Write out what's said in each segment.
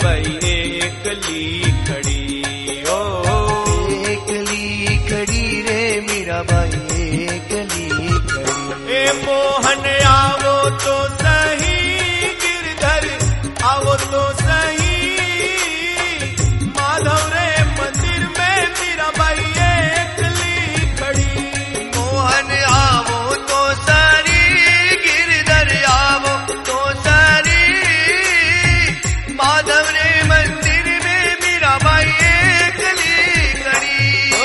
मीराबाई एकली खड़ी। ओ एकली खड़ी रे मीराबाई एकली खड़ी। ए मोहन आवो तो सही, गिरधर आवो तो सही, माधव रे मंदिर में मीराबाई एकली खड़ी। मोहन आवो तो सारी, गिरधर आवो तो सारी, माधव रे मंदिर में मीराबाई एकली खड़ी।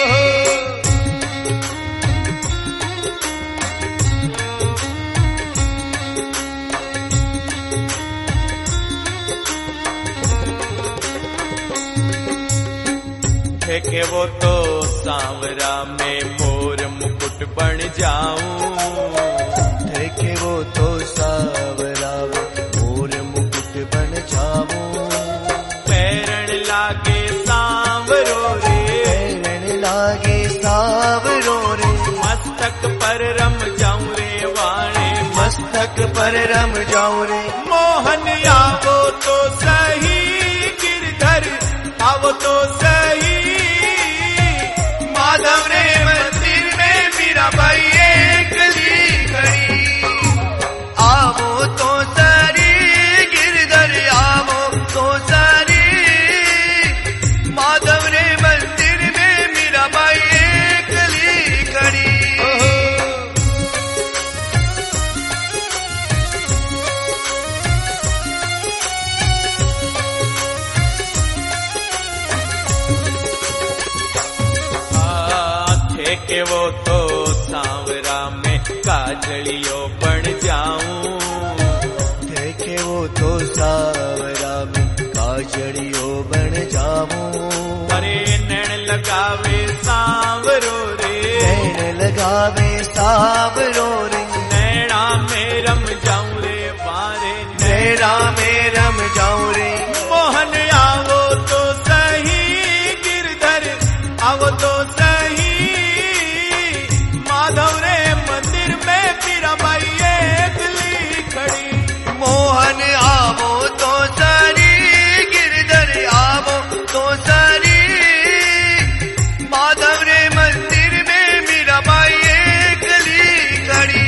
है कि वो तो सांवरा में मोर मुकुट बन जाऊं, है कि वो तो सावरा मोर मुकुट बन जाऊं। पैरण लागे सांवरो रे, पैरण लागे सांवरो रे, मस्तक पर रम जाऊं रे वाणे, मस्तक पर रम जाऊं रे। मोहन आवो तो सही, गिरधर आवो तो सही, माधव रे मंदिर में मीराबाई एकली खड़ी। आवो तो सारी, गिरधर आवो तो सारी, माधव रे मंदिर में मीराबाई एकली खड़ी। के वो तो सांवरा में काजलियो बन जाऊं, देखे वो तो सावरा में काजलियो बन जाऊं। अरे नैन लगावे सांवरो रे, नैन लगावे सांवरो रे, नैना में रम जाऊं रे वारे, नैना में रम जाऊं रे। मोहन आवो तो सही, गिरधर आवो तो सही, माधव रे मंदिर में मीराबाई एकली खड़ी। मोहन आवो तो सारी, गिरधर आवो तो सारी, माधव रे मंदिर में मीराबाई एकली खड़ी।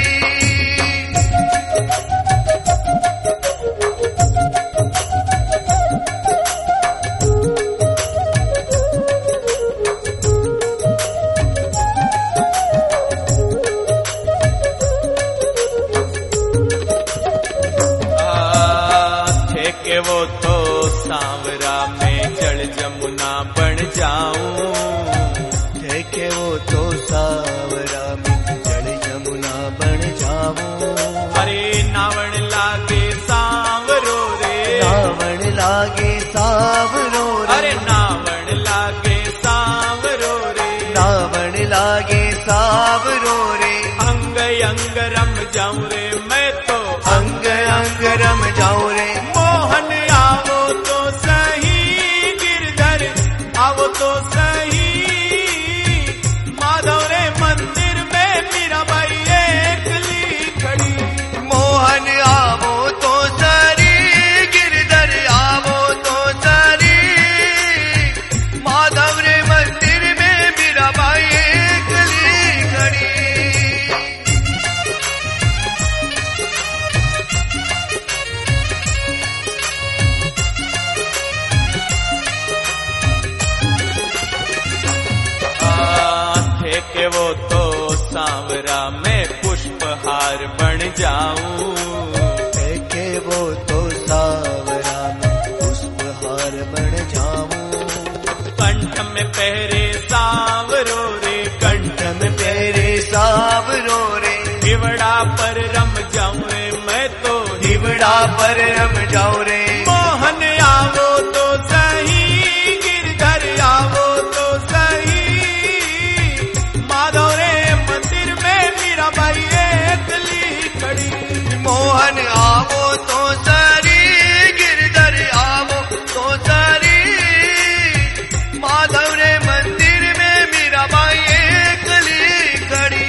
के वो तो सांवरा में जल जमुना बन जाऊं, देखे वो तो सावरा में जल जमुना बन जाऊं। अरे नावण लागे सांवरो रे, नावण लागे सांवरो रे, अरे नावण लागे सांवरो रे, नावण लागे सांवरो रे। अंग अंग रम जाऊं रे मैं तो, अंग अंग रम जाऊं रे। मोहन आवो तो सही, गिरधर आवो तो सही, माधव रे मंदिर में मीराबाई एकली खड़ी। मोहन आवो तो सारी, गिरधर आवो तो सारी, माधव रे मंदिर में मीराबाई एकली खड़ी। के वो तो सांवरा में पुष्पहार बन जाऊं, देखे वो तो सावरा में पुष्पहार बन जाऊं। कंठ में पहरे सांवरो रे, कंठ में पहरे सांवरो रे, हिवड़ा पर रम जाऊं रे मैं तो, हिवड़ा पर रम जाऊं रे। मोहन आवो तो सही, गिरधर आवो तो सही, माधव रे मंदिर में मीराबाई एकली खड़ी। मोहन आवो तो सारी, गिरधर आवो तो सारी, माधव रे मंदिर में मीराबाई एकली खड़ी।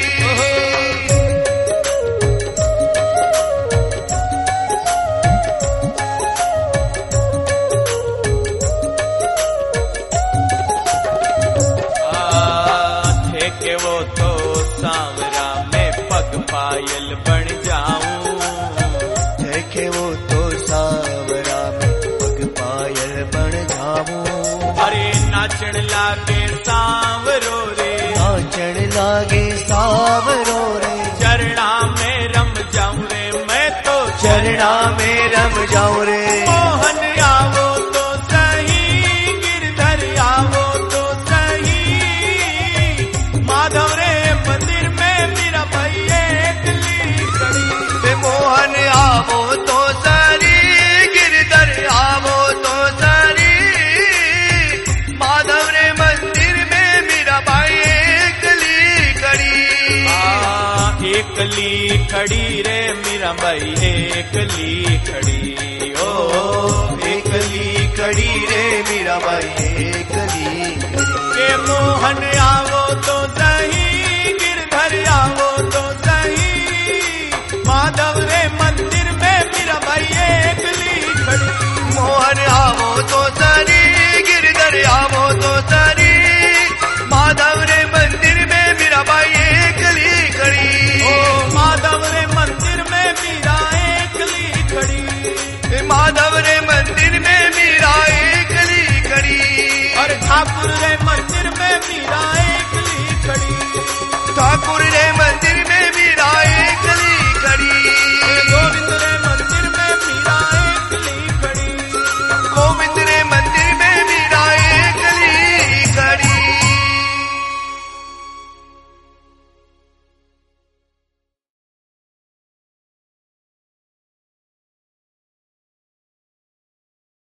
बन जाऊं। अरे नाचण लागे सांवरो रे, नाचण लागे सांवरो रे, चरणा में रम जाऊं रे मैं तो चरणा में रम जाऊं रे। मोहन आवो तो सही, गिरधर आवो तो सही, माधव रे मंदिर में मीरा भाई एकली खड़ी। वे मोहन आवो तो सरी, गिरधर आवो तो सरी, माधव रे मंदिर में मीरा भाई एकली खड़ी। एकली खड़ी रे मीरा भाई एकली खड़ी, ओ एकली खड़ी रे मीरा बाई एकली के मोहन आवो तो सही, गिरधर आवो तो सही, माधव रे मंदिर में मीरा भाई एकली खड़ी। मोहन आवो तो सरी, गिरधर आवो तो सरी, माधव रे मंदिर में मीरा बाई एकली खड़ी। ओ माधव रे मंदिर में मीरा एकली खड़ी, माधव रे मंदिर में मीरा एकली खड़ी। और ठाकुर रे मंदिर में मीरा एकली खड़ी, ठाकुर रे